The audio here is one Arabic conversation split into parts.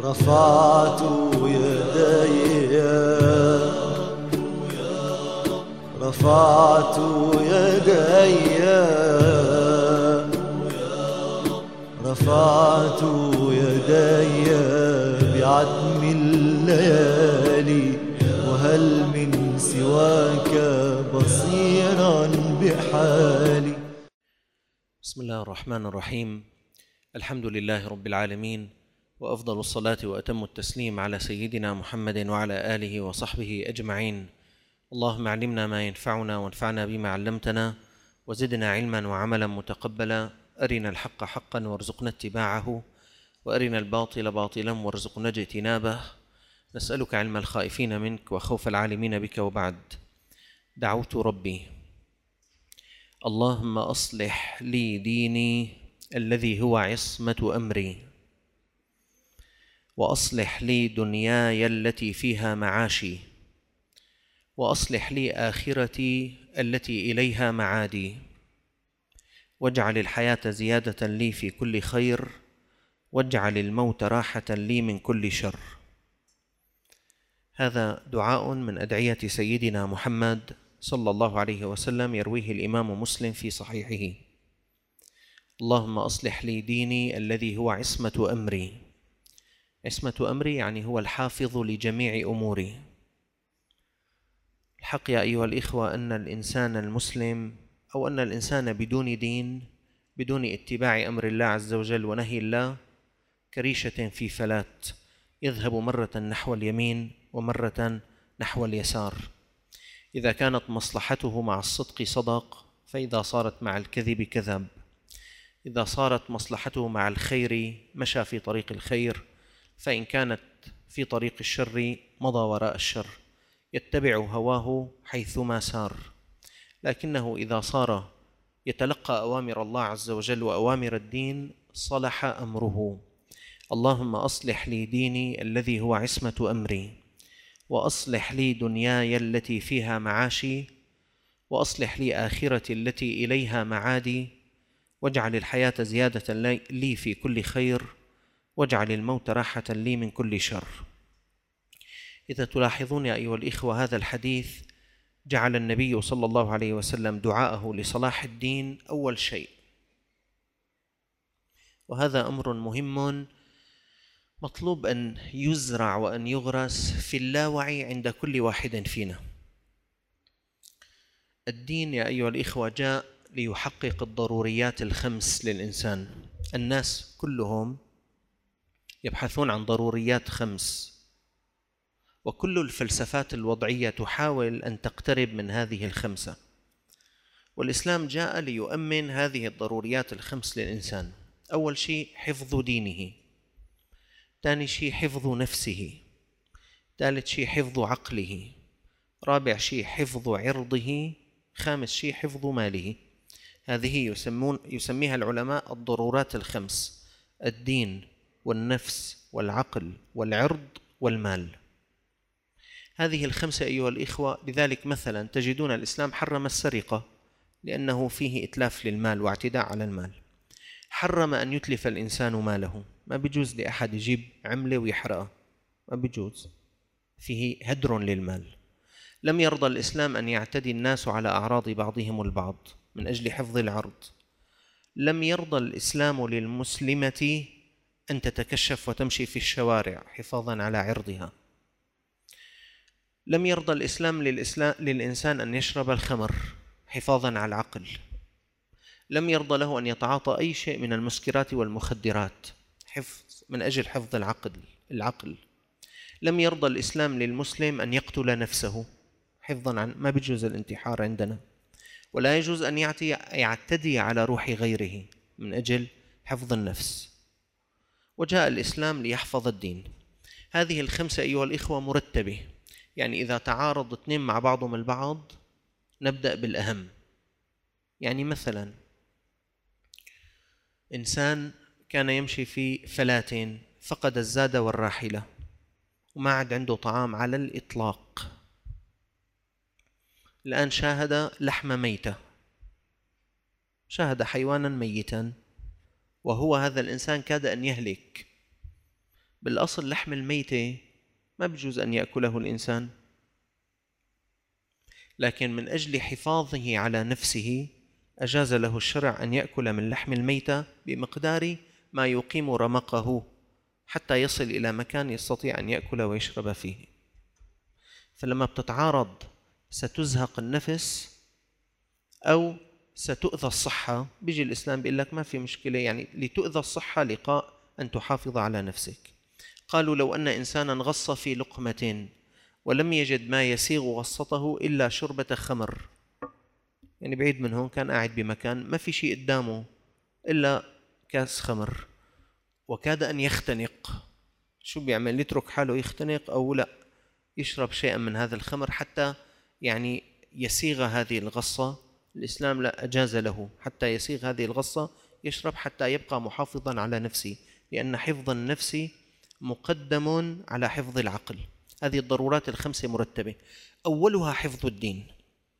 رفعت يدي رفعت يدي رفعت يدي بعتم الليالي، وهل من سواك بصيرا بحالي. بسم الله الرحمن الرحيم. الحمد لله رب العالمين، وأفضل الصلاة وأتم التسليم على سيدنا محمد وعلى آله وصحبه أجمعين. اللهم علمنا ما ينفعنا وانفعنا بما علمتنا، وزدنا علما وعملا متقبلا. أرنا الحق حقا وارزقنا اتباعه، وأرنا الباطل باطلا وارزقنا اجتنابه. نسألك علم الخائفين منك وخوف العالمين بك. وبعد، دعوت ربي: اللهم أصلح لي ديني الذي هو عصمة أمري، وأصلح لي دنياي التي فيها معاشي، وأصلح لي آخرتي التي إليها معادي، واجعل الحياة زيادة لي في كل خير، واجعل الموت راحة لي من كل شر. هذا دعاء من أدعية سيدنا محمد صلى الله عليه وسلم، يرويه الإمام مسلم في صحيحه. اللهم أصلح لي ديني الذي هو عصمة أمري. عصمة أمري يعني هو الحافظ لجميع أموري. الحق يا أيها الإخوة أن الإنسان المسلم أو أن الإنسان بدون دين، بدون اتباع أمر الله عز وجل ونهي الله، كريشة في فلات، يذهب مرة نحو اليمين ومرة نحو اليسار. إذا كانت مصلحته مع الصدق صدق، فإذا صارت مع الكذب كذب. إذا صارت مصلحته مع الخير مشى في طريق الخير، فإن كانت في طريق الشر مضى وراء الشر، يتبع هواه حيثما سار. لكنه إذا صار يتلقى أوامر الله عز وجل وأوامر الدين، صلح أمره. اللهم أصلح لي ديني الذي هو عصمة أمري، وأصلح لي دنياي التي فيها معاشي، وأصلح لي آخرتي التي إليها معادي، واجعل الحياة زيادة لي في كل خير، واجعل الموت راحة لي من كل شر. إذا تلاحظون يا أيها الإخوة، هذا الحديث جعل النبي صلى الله عليه وسلم دعاءه لصلاح الدين أول شيء، وهذا أمر مهم مطلوب أن يزرع وأن يغرس في اللاوعي عند كل واحد فينا. الدين يا أيها الإخوة جاء ليحقق الضروريات الخمس للإنسان. الناس كلهم يبحثون عن ضروريات خمس، وكل الفلسفات الوضعية تحاول أن تقترب من هذه الخمسة، والإسلام جاء ليؤمن هذه الضروريات الخمس للإنسان. أول شيء حفظ دينه، ثاني شيء حفظ نفسه، ثالث شيء حفظ عقله، رابع شيء حفظ عرضه، خامس شيء حفظ ماله. هذه يسميها العلماء الضرورات الخمس: الدين والنفس والعقل والعرض والمال. هذه الخمسة أيها الإخوة. لذلك مثلا تجدون الإسلام حرم السرقة لأنه فيه إتلاف للمال واعتداء على المال. حرم أن يتلف الإنسان ماله، ما بيجوز لأحد يجيب عملة ويحرقها، ما بيجوز، فيه هدر للمال. لم يرضى الإسلام أن يعتدي الناس على أعراض بعضهم البعض من أجل حفظ العرض. لم يرضى الإسلام للمسلمة أن تتكشف وتمشي في الشوارع حفاظا على عرضها. لم يرضى الإسلام للإنسان أن يشرب الخمر حفاظا على العقل. لم يرضى له أن يتعاطى أي شيء من المسكرات والمخدرات من أجل حفظ العقل. لم يرضى الإسلام للمسلم أن يقتل نفسه حفظا عن، ما بيجوز الانتحار عندنا، ولا يجوز أن يعتدي على روح غيره من أجل حفظ النفس. وجاء الإسلام ليحفظ الدين. هذه الخمسة أيها الإخوة مرتبة، يعني إذا تعارض اثنين مع بعضهم البعض نبدأ بالأهم. يعني مثلا إنسان كان يمشي في فلاة، فقد الزاد والراحلة وما عاد عنده طعام على الإطلاق. الآن شاهد لحم ميتة، شاهد حيوانا ميتا، وهو هذا الإنسان كاد أن يهلك، بالأصل لحم الميتة ما بجوز أن يأكله الإنسان، لكن من أجل حفاظه على نفسه أجاز له الشرع أن يأكل من لحم الميتة بمقدار ما يقيم رمقه حتى يصل إلى مكان يستطيع أن يأكل ويشرب فيه. فلما بتتعارض ستزهق النفس أو ستؤذى الصحة، بيجي الإسلام بيقول لك ما في مشكلة، يعني لتؤذى الصحة لقاء أن تحافظ على نفسك. قالوا لو أن إنسانا غص في لقمة ولم يجد ما يسيغ غصته إلا شربة خمر، يعني بعيد من هون كان قاعد بمكان ما في شيء قدامه إلا كاس خمر، وكاد أن يختنق، شو بيعمل؟ يترك حاله يختنق أو لا يشرب شيئا من هذا الخمر حتى يعني يسيغ هذه الغصة. الإسلام لا أجاز له حتى يسيغ هذه الغصة يشرب حتى يبقى محافظا على نفسه، لأن حفظ النفس مقدم على حفظ العقل. هذه الضرورات الخمسة مرتبة، أولها حفظ الدين.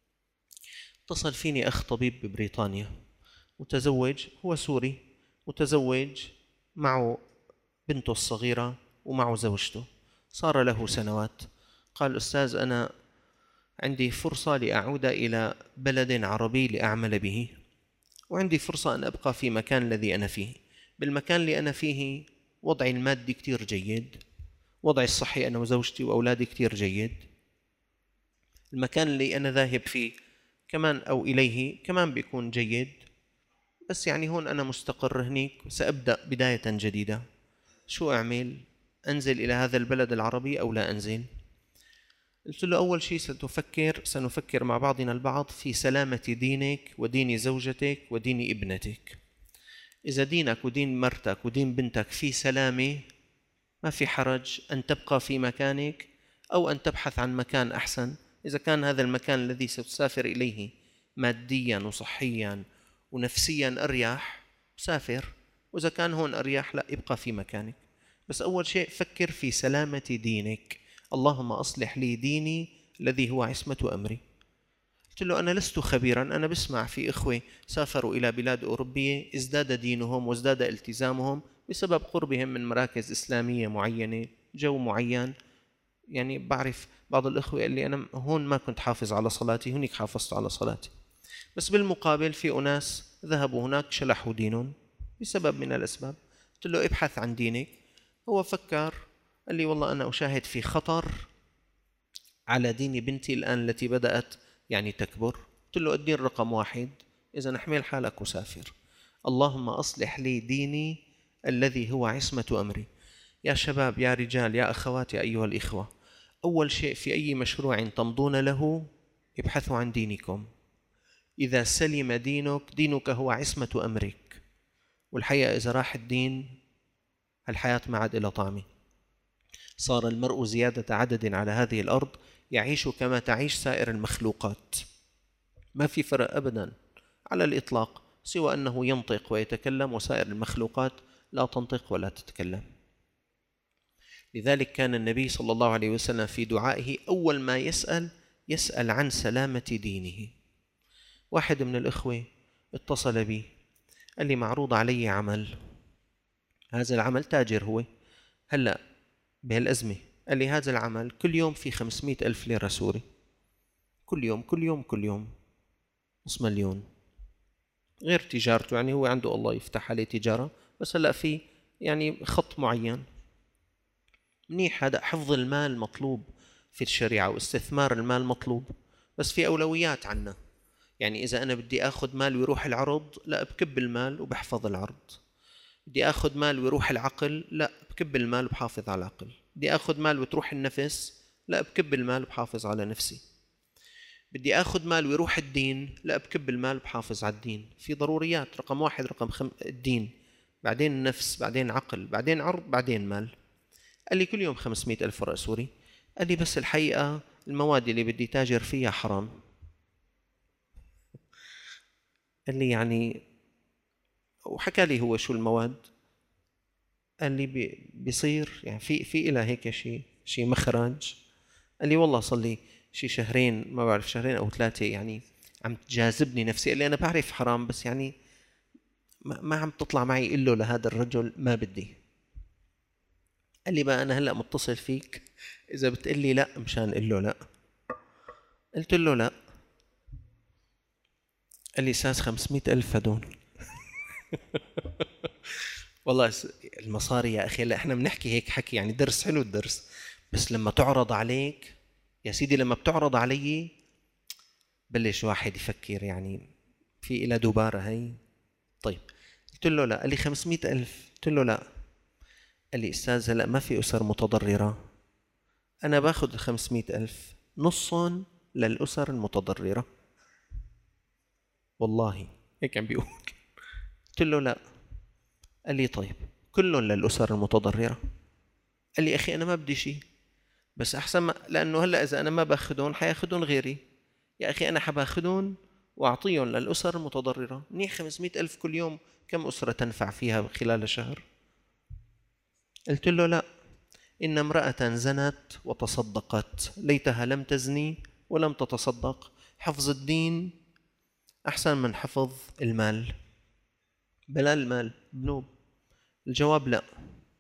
اتصل فيني أخ طبيب ببريطانيا متزوج، هو سوري متزوج، معه بنته الصغيرة ومعه زوجته، صار له سنوات. قال أستاذ أنا عندي فرصة لأعود إلى بلد عربي لأعمل به، وعندي فرصة أن أبقى في مكان الذي أنا فيه. بالمكان اللي أنا فيه وضعي المادي كتير جيد، وضعي الصحي أنا وزوجتي وأولادي كتير جيد، المكان اللي أنا ذاهب فيه كمان أو إليه كمان بيكون جيد، بس يعني هون أنا مستقر هنيك، سأبدأ بداية جديدة. شو أعمل؟ أنزل إلى هذا البلد العربي أو لا أنزل؟ قلت له أول شيء سنفكر مع بعضنا البعض في سلامة دينك ودين زوجتك ودين ابنتك. إذا دينك ودين مرتك ودين بنتك في سلامة ما في حرج أن تبقى في مكانك أو أن تبحث عن مكان أحسن. إذا كان هذا المكان الذي ستسافر إليه ماديا وصحيا ونفسيا أريح سافر، وإذا كان هون أريح لا ابقى في مكانك. بس أول شيء فكر في سلامة دينك. اللهم أصلح لي ديني الذي هو عصمة أمري. قلت له أنا لست خبيرا، أنا بسمع في إخوة سافروا إلى بلاد أوروبية ازداد دينهم وازداد التزامهم بسبب قربهم من مراكز إسلامية معينة، جو معين. يعني بعرف بعض الإخوة اللي أنا هون ما كنت حافظ على صلاتي، هناك حافظت على صلاتي، بس بالمقابل في أناس ذهبوا هناك شلحوا دينهم بسبب من الأسباب. قلت له ابحث عن دينك. هو فكر قال لي والله أنا أشاهد في خطر على دين بنتي الآن التي بدأت يعني تكبر. قلت له الدين رقم 1، إذا نحمل حالك وسافر. اللهم أصلح لي ديني الذي هو عصمة أمري. يا شباب يا رجال يا أخوات يا أيها الإخوة، أول شيء في أي مشروع تمضون له ابحثوا عن دينكم. إذا سلم دينك هو عصمة أمرك. والحقيقة إذا راح الدين الحياة ما عاد إلى طعمه. صار المرء زيادة عدد على هذه الأرض يعيش كما تعيش سائر المخلوقات، ما في فرق أبدا على الإطلاق، سوى أنه ينطق ويتكلم وسائر المخلوقات لا تنطق ولا تتكلم. لذلك كان النبي صلى الله عليه وسلم في دعائه أول ما يسأل عن سلامة دينه. واحد من الإخوة اتصل بي قال لي معروض علي عمل، هذا العمل تاجر هو هلأ بهالأزمة، قال لي هذا العمل كل يوم في 500,000 ليرة سوري، كل يوم كل يوم كل يوم $500,000، غير تجارته، يعني هو عنده الله يفتح عليه تجارة، بس هلأ في يعني خط معين. منيح، هذا حفظ المال مطلوب في الشريعة واستثمار المال مطلوب، بس في أولويات عنا. يعني إذا أنا بدي أخذ مال ويروح العرض، لا بكب المال وبحفظ العرض. بدي أخذ مال ويروح العقل، لا بكب المال وبحافظ على العقل. بدي أخذ مال وتروح النفس، لا بكب المال وبحافظ على نفسي. بدي أخذ مال ويروح الدين، لا بكب المال وبحافظ على الدين. في ضروريات، رقم 1 رقم الدين، بعدين النفس، بعدين عقل، بعدين عرض، بعدين مال. قال لي كل يوم 500,000 ورقة سوري. قال لي بس الحقيقة المواد اللي بدي تاجر فيها حرام. قال لي يعني، وحكى لي هو شو المواد. قال لي بيصير يعني في إلى هيك شيء مخرج. قال لي والله صار لي شي شهرين، ما بعرف شهرين أو 3 يعني عم تجاذبني نفسي. قال لي أنا بعرف حرام بس يعني ما عم تطلع معي إلا لهذا الرجل ما بدي. قال لي بقى أنا هلأ متصل فيك، إذا بتقول لي لا مشان قل له لا. قلت له لا. قال لي أستاذ 500,000 هدول. والله المصاري يا أخي، لا إحنا بنحكي هيك حكي يعني درس حلو الدرس، بس لما تعرض عليك يا سيدي، لما بتعرض علي بلش واحد يفكر يعني في إلى دوبارة هي. طيب قلت له لا. قال لي 500,000. قلت له لا. قال لي أستاذ هلأ ما في أسر متضررة، أنا باخذ 500,000 نصهم للأسر المتضررة، والله هيك عم بيقول. قلت له لا. قال لي طيب كلهم للأسر المتضررة. قال لي أخي أنا ما بدي شيء، بس أحسن ما، لأنه هلأ إذا أنا ما باخذهم حياخذون غيري. يا أخي أنا حباخذهم وأعطيهم للأسر المتضررة. منيح 500,000 كل يوم، كم أسرة تنفع فيها خلال شهر؟ قلت له لا، إن امرأة زنت وتصدقت ليتها لم تزني ولم تتصدق. حفظ الدين أحسن من حفظ المال. بلا المال بنوب. الجواب لا.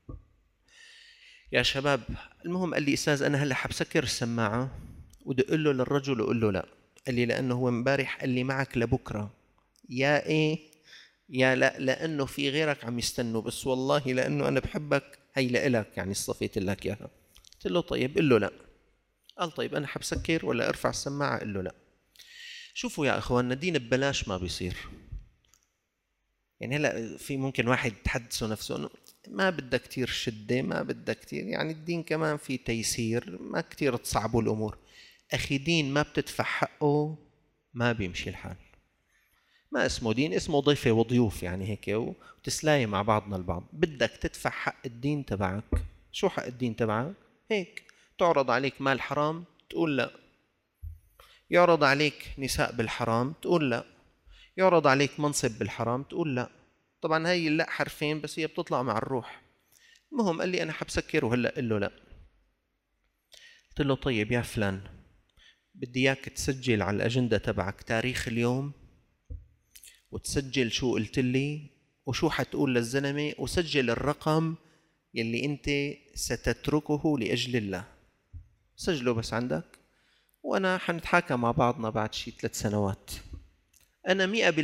يا شباب المهم قال لي أستاذ أنا هلأ حبسكر السماعة ودق له للرجل وقول له لا. قال لي لأنه هو امبارح قال لي معك لبكرة. يا إيه يا لا، لأنه في غيرك عم يستنوا، بس والله لأنه أنا بحبك هي لإلك، يعني صفيت لك إياها. قلت له طيب قل له لا. قال طيب أنا حبسكر ولا أرفع السماعة؟ قل له لا. شوفوا يا أخواننا، دين ببلاش ما بيصير. يعني هلا في ممكن واحد تحدثه نفسه انه ما بدها كتير شدة، ما بدها كتير، يعني الدين كمان في تيسير، ما كتير تصعبوا الأمور. أخي دين ما بتدفع حقه ما بيمشي الحال. ما اسمه دين، اسمه ضيفة وضيوف، يعني هيك وتسلاي مع بعضنا البعض. بدك تدفع حق الدين تبعك. شو حق الدين تبعك؟ هيك تعرض عليك مال حرام تقول لا، يعرض عليك نساء بالحرام تقول لا، يعرض عليك منصب بالحرام تقول لا. طبعا هي لا حرفين بس هي بتطلع مع الروح. المهم قال لي أنا حبسكر وهلأ قل له لا. قلت له طيب يا فلان، بدي إياك تسجل على الأجندة تبعك تاريخ اليوم، وتسجل شو قلت لي وشو حتقول للزلمة، وسجل الرقم يلي أنت ستتركه لأجل الله. سجله بس عندك، وأنا حنتحاكى مع بعضنا بعد شي 3 سنوات. أنا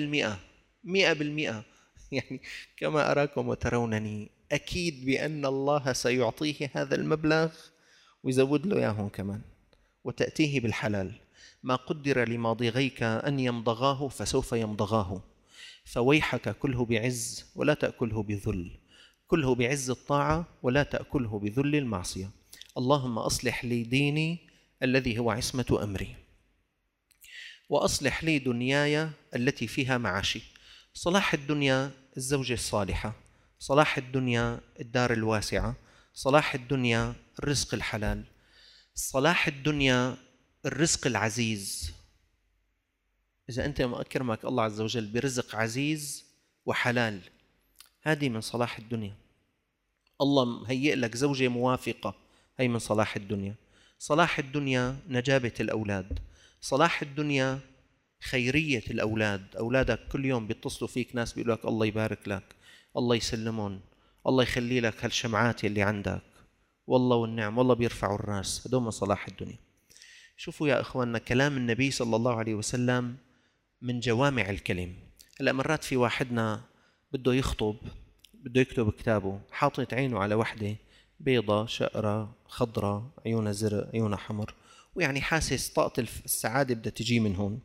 100% يعني كما أراكم وترونني أكيد بأن الله سيعطيه هذا المبلغ ويزود له إياهم كمان، وتأتيه بالحلال. ما قدر لماضغيك أن يمضغاه فسوف يمضغاه، فويحك كله بعز ولا تأكله بذل، كله بعز الطاعة ولا تأكله بذل المعصية. اللهم أصلح لي ديني الذي هو عصمة أمري، وأصلح لي دنياي التي فيها معاشي. صلاح الدنيا الزوجة الصالحة، صلاح الدنيا الدار الواسعة، صلاح الدنيا الرزق الحلال، صلاح الدنيا الرزق العزيز. إذا أنت ما أكرمك الله عز وجل برزق عزيز وحلال، هذه من صلاح الدنيا. الله مهيئ لك زوجة موافقة، هي من صلاح الدنيا. صلاح الدنيا نجابة الأولاد، صلاح الدنيا خيرية الأولاد. أولادك كل يوم بيتصلوا فيك ناس بيقولوا لك الله يبارك لك، الله يسلمون، الله يخلي لك هالشمعات اللي عندك، والله والنعم، والله بيرفعوا الراس. هدول من صلاح الدنيا. شوفوا يا إخواننا كلام النبي صلى الله عليه وسلم من جوامع الكلم. هلأ مرات في واحدنا بده يخطب، بده يكتب كتابه، حاطط عينه على وحدة بيضة شقرة خضرة عيونها زرق عيونها حمر، ويعني حاسس طاقة السعادة بدها تجي من هون،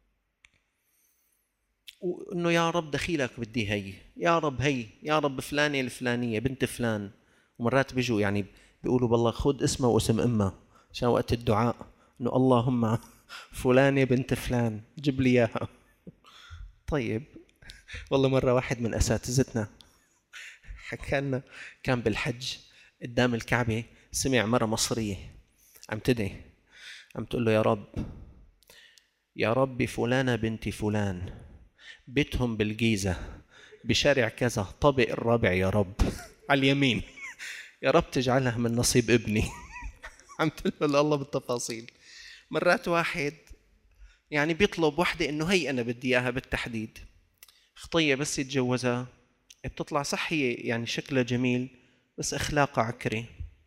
وإنه يا رب دخيلك بدي هي، يا رب هي، يا رب فلانة الفلانية بنت فلان. ومرات بيجوا يعني بيقولوا بالله خد اسمها واسم أمها عشان وقت الدعاء إنه اللهم فلانة بنت فلان جيب لي إياها. طيب والله مرة واحد من أساتذتنا حكى لنا كان بالحج قدام الكعبة، سمع مرة مصرية عم تدعي، عم تقول له يا رب، يا رب فلانة بنت فلان بيتهم بالجيزة بشارع كذا طابق الرابع يا رب على اليمين، يا رب تجعلها من نصيب ابني. عم تقول له الله بالتفاصيل. مرات واحد يعني بيطلب وحدة إنه هي أنا بدي إياها بالتحديد، خطية بس يتجوزها بتطلع صح هي يعني شكلها جميل بس أخلاقها عكري،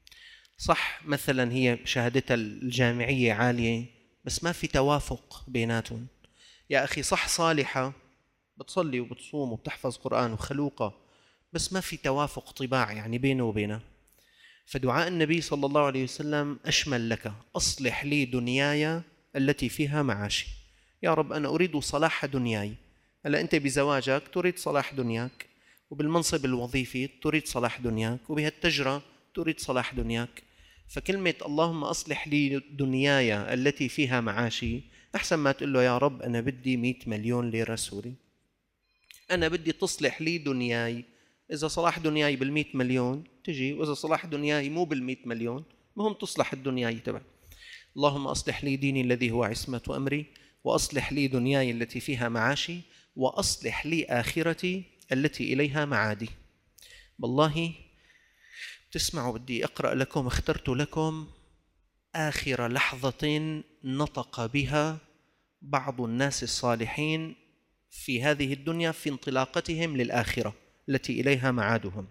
صح مثلا هي شهادتها الجامعية عالية بس ما في توافق بيناتهم. يا أخي صح صالحة، بتصلي وبتصوم وبتحفظ قرآن وخلوقة، بس ما في توافق طباع يعني بينه وبينها. فدعاء النبي صلى الله عليه وسلم أشمل لك: أصلح لي دنياي التي فيها معاشي. يا رب أنا أريد صلاح دنياي. هلا أنت بزواجك تريد صلاح دنياك، وبالمنصب الوظيفي تريد صلاح دنياك، وبهالتجرة تريد صلاح دنياك. فكلمة اللهم أصلح لي دنياي التي فيها معاشي أحسن ما تقول له يا رب أنا بدي 100 مليون ليرة سوري. أنا بدي تصلح لي دنياي. إذا صلاح دنياي بال100 مليون تجي، وإذا صلاح دنياي مو بال100 مليون مهم تصلح الدنياي تبع. اللهم أصلح لي ديني الذي هو عصمة أمري، وأصلح لي دنياي التي فيها معاشي، وأصلح لي آخرتي التي إليها معادي. والله تسمعوا بدي أقرأ لكم، اخترت لكم آخر لحظة نطق بها بعض الناس الصالحين في هذه الدنيا في انطلاقتهم للآخرة التي إليها معادهم.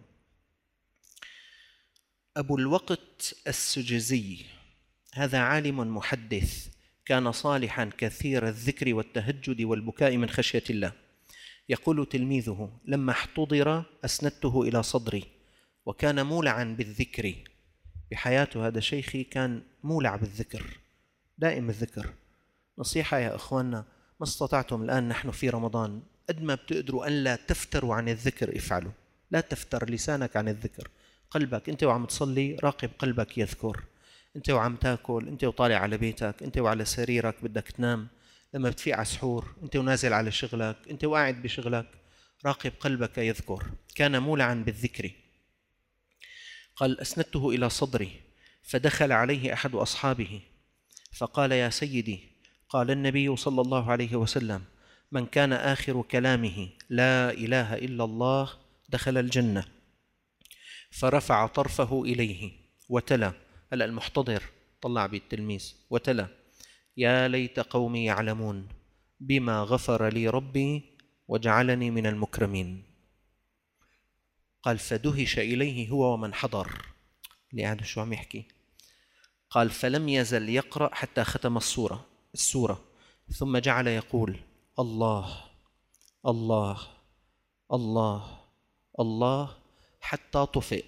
أبو الوقت السجزي هذا عالم محدث كان صالحا كثير الذكر والتهجد والبكاء من خشية الله. يقول تلميذه: لما احتضر أسندته إلى صدري، وكان مولعا بالذكر بحياته. هذا شيخي كان مولع بالذكر، دائم الذكر. نصيحة يا أخواننا، ما استطعتم الآن نحن في رمضان قد ما بتقدروا أن لا تفتروا عن الذكر افعلوا. لا تفتر لسانك عن الذكر. قلبك أنت وعم تصلي راقب قلبك يذكر، أنت وعم تاكل، أنت وطالع على بيتك، أنت وعلى سريرك بدك تنام، لما بتفيق على سحور، أنت ونازل على شغلك، أنت وقاعد بشغلك، راقب قلبك يذكر. كان مولعا بالذكر. قال: أسندته إلى صدري فدخل عليه أحد أصحابه فقال: يا سيدي، قال النبي صلى الله عليه وسلم: من كان آخر كلامه لا إله إلا الله دخل الجنة. فرفع طرفه إليه وتلا. هلأ المحتضر طلع بالتلميذ وتلا: يا ليت قومي يعلمون بما غفر لي ربي وجعلني من المكرمين. قال: فدهش إليه هو ومن حضر. اللي قاعد شو عم يحكي؟ قال: فلم يزل يقرأ حتى ختم السورة، ثم جعل يقول: الله الله الله الله حتى طفئ.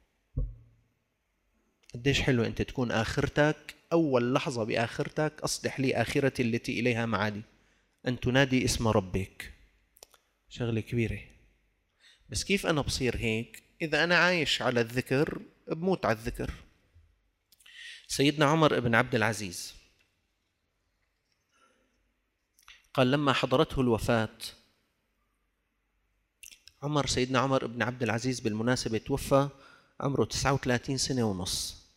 قديش حلو أنت تكون آخرتك أول لحظة بآخرتك: أصلح لي آخرتي التي إليها معادي، أن تنادي اسم ربك. شغلة كبيرة. بس كيف أنا بصير هيك؟ إذا أنا عايش على الذكر بموت على الذكر. سيدنا عمر بن عبد العزيز قال لما حضرته الوفاة، سيدنا عمر بن عبد العزيز بالمناسبة توفى عمره 39 سنة ونص.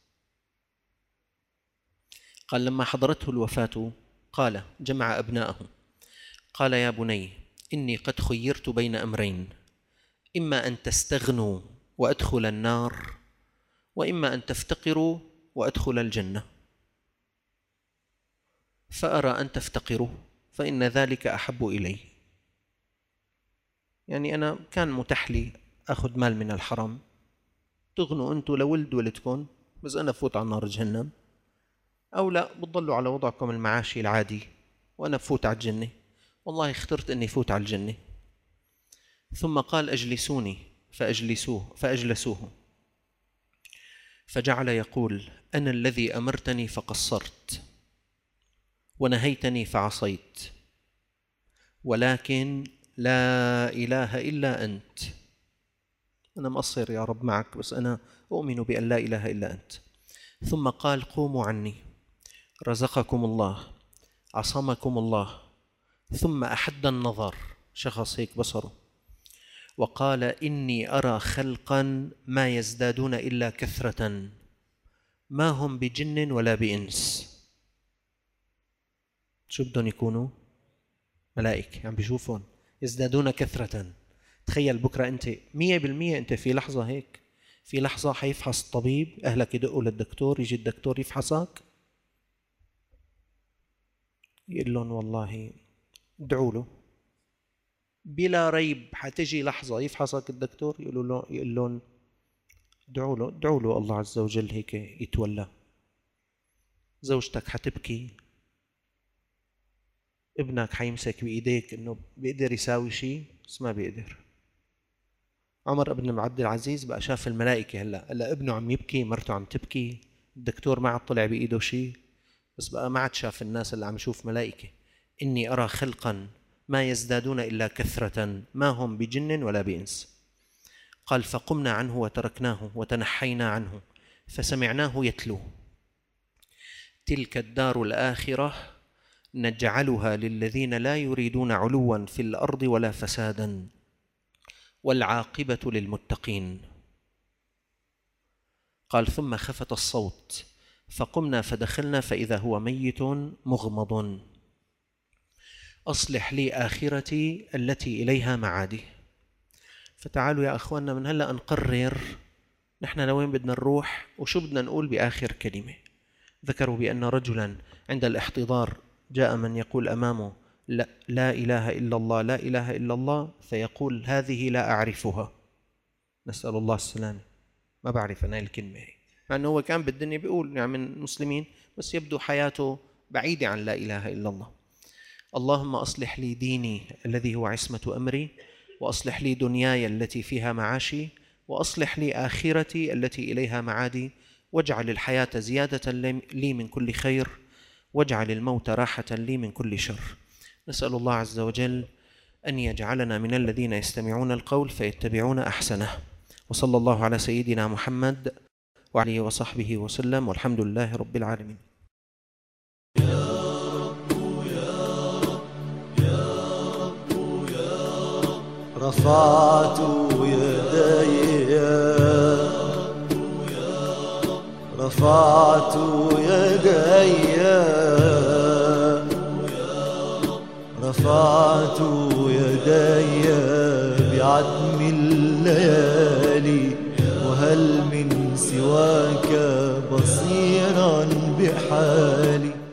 قال لما حضرته الوفاة قال جمع أبناءه قال: يا بني، إني قد خيرت بين أمرين: إما أن تستغنوا وأدخل النار، وإما أن تفتقروا وأدخل الجنة، فأرى أن تفتقروا فإن ذلك أحب إلي. يعني أنا كان متاح لي أخذ مال من الحرام، تغنوا أنتوا لولد ولدكم، بس أنا بفوت على نار جهنم، أو لا بتضلوا على وضعكم المعاشي العادي وأنا بفوت على الجنة. والله اخترت أني فوت على الجنة. ثم قال: أجلسوني، فأجلسوه، فجعل يقول: أنا الذي أمرتني فقصرت، ونهيتني فعصيت، ولكن لا إله إلا أنت. أنا مقصر يا رب معك، بس أنا أؤمن بأن لا إله إلا أنت. ثم قال: قوموا عني، رزقكم الله، عصمكم الله. ثم أحد النظر، شخص هيك بصره، وقال: إني أرى خلقا ما يزدادون إلا كثرة، ما هم بجن ولا بإنس. شو بدهم يكونوا؟ ملائكة عم بيشوفون يزدادون كثرة. تخيل بكرة أنت 100% أنت في لحظة هيك، في لحظة حيفحص الطبيب، أهلك يدقوا للدكتور، يجي الدكتور يفحصك يقول لهم والله ادعوا له. بلا ريب حتجي لحظة يفحصك الدكتور يقول لهم ادعوا له الله عز وجل هيك يتولى. زوجتك حتبكي، ابنك حيمسك بإيديك إنه بيقدر يساوي شيء بس ما بيقدر. عمر بن عبد العزيز بقى شاف الملائكة، هلا ابنه عم يبكي، مرته عم تبكي، الدكتور ما عاد طلع بإيده شيء، بس بقى ما عاد شاف الناس اللي عم يشوف ملائكة. إني أرى خلقا ما يزدادون إلا كثرة ما هم بجن ولا بإنس. قال فقمنا عنه وتركناه وتنحينا عنه فسمعناه يتلو: تلك الدار الآخرة نجعلها للذين لا يريدون علوا في الأرض ولا فسادا والعاقبة للمتقين. قال ثم خفت الصوت فقمنا فدخلنا فإذا هو ميت مغمض. أصلح لي آخرتي التي إليها معادي. فتعالوا يا أخواننا من هلأ نقرر نحن لوين بدنا نروح وشو بدنا نقول بآخر كلمة. ذكروا بأن رجلا عند الاحتضار جاء من يقول أمامه لا إله إلا الله لا إله إلا الله، فيقول هذه لا أعرفها، نسأل الله السلامة، ما بعرف أنا الكلمة هي، مع أنه هو كان بالدنيا بيقول يعني من المسلمين بس يبدو حياته بعيدة عن لا إله إلا الله. اللهم أصلح لي ديني الذي هو عصمة أمري، وأصلح لي دنياي التي فيها معاشي، وأصلح لي آخرتي التي إليها معادي، واجعل الحياة زيادة لي من كل خير، واجعل الموت راحة لي من كل شر. نسأل الله عز وجل أن يجعلنا من الذين يستمعون القول فيتبعون أحسنه. وصلى الله على سيدنا محمد وعليه وصحبه وسلم، والحمد لله رب العالمين. رفعت يدي رفعت يدي رفعت يدي بعتم الليالي، وهل من سواك بصيرا بحالي.